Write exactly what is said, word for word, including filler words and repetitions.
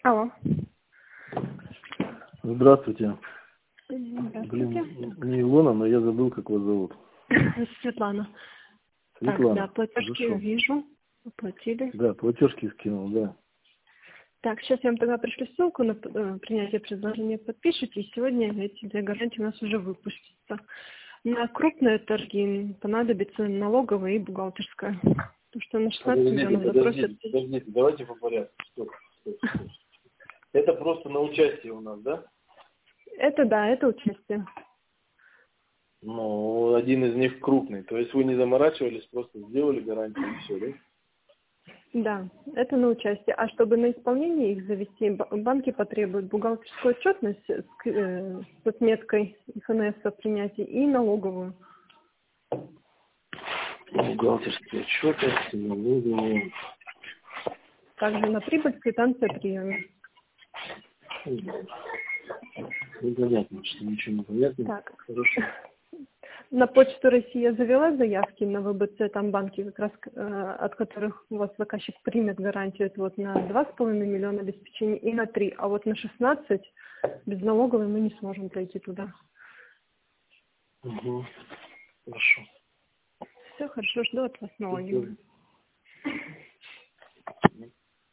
Алло. Здравствуйте. Здравствуйте. Блин, не Илона, но я забыл, как вас зовут. Светлана. Светлана. Так, да, платежки Хорошо. вижу. Оплатили. Да, платежки скинул, да. Так, сейчас я вам тогда пришлю ссылку на э, принятие предложения. Подпишите, и сегодня эти две гарантии у нас уже выпустятся. На крупные торги понадобится налоговая и бухгалтерская. Потому что на шестнадцать миллионов запросят. Подождите, подождите, давайте по порядку. Стоп, стоп, стоп. Это просто на участие у нас, да? Это да, это участие. Ну, один из них крупный. То есть вы не заморачивались, просто сделали гарантию и все, да? Да, это на участие. А чтобы на исполнение их завести, б- банки потребуют бухгалтерскую отчетность с, к- э, с отметкой эф эн эс о принятии и налоговую. Бухгалтерские отчеты, налоговые. Также на прибыль квитанция приема. Непонятно, что ничего не понятно. Так, Хорошо. на Почту России я завела заявки на вэ бэ цэ, там банки, как раз э, от которых у вас заказчик примет гарантию, это вот на два с половиной миллиона обеспечения и на три, а вот на шестнадцать без налоговой мы не сможем пройти туда. Угу. Хорошо. Все хорошо, жду от вас налоговой.